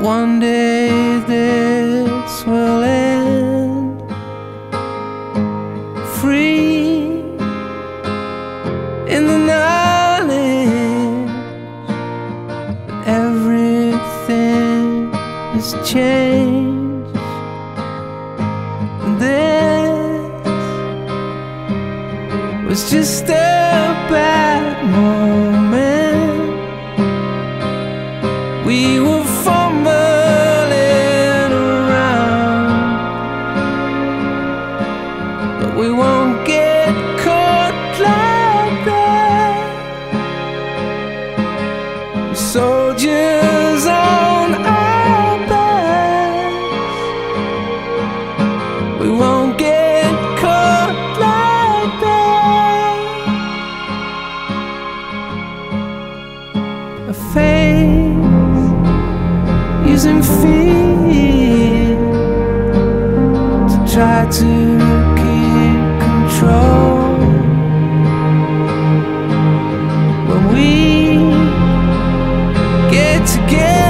one day this will end. Free in the knowledge that everything has changed. And this was just a bad moment. We were fumbling around, but we won't get caught like that. Soldiers on our backs, we won't get caught like that. A face using fear to try to keep control. When we get together,